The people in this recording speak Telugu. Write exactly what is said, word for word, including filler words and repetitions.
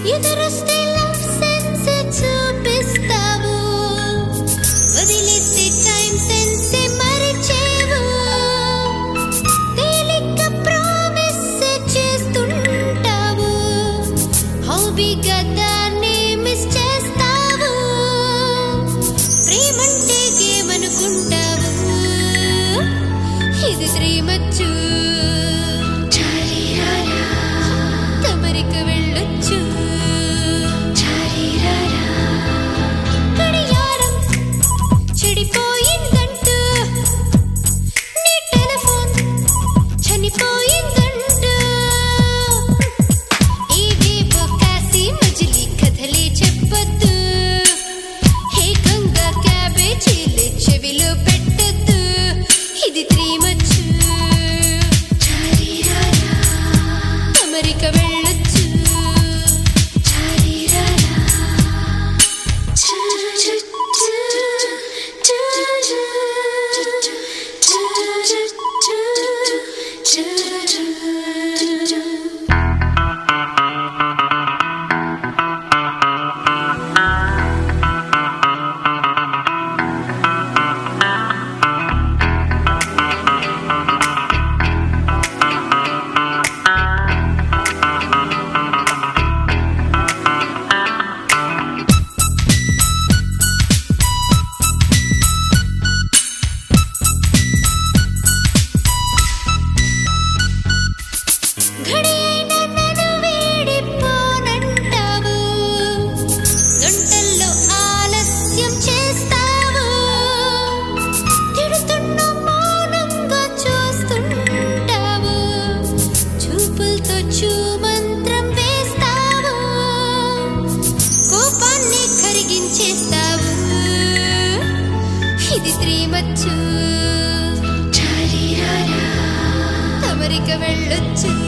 ఎదురొస్తే లవ్ సెన్స్ చూపిస్తావు, వదిలేస్తే టైం సెన్స్ మరిచేవు, తేలిక ప్రామిస్ చేస్తుంటావు, హాబీగా దాన్ని మిస్ చేస్తావు, ప్రేమంటే ఏమనుకుంటావు, ఇది త్రీమచ్చు తమరికి వెళ్ళొచ్చు. గడియారం చెడిపోయిందంటూ, నీ టెలిఫోన్ చనిపోయిందంటూ, ఏవేవో కాసి మజిలీ కథలే చెప్పొద్దు, ఏకంగా క్యాబేజీలే చెవిలో పెట్టొద్దు, ఇది త్రీమచ్చు అమెరికా వెళ్ళొచ్చు. ఘడి అయినా నన్ను వీడిపోనంటావు, గంటల్లో ఆలస్యం చేస్తావు, తిడుతున్న మౌనంగా చూస్తుంటావు, చూపులతో చూమంత్రం వేస్తావు, కోపాన్ని కరిగించేస్తావు, ఇది త్రీమచ్చు అమెరికా వెళ్ళొచ్చు.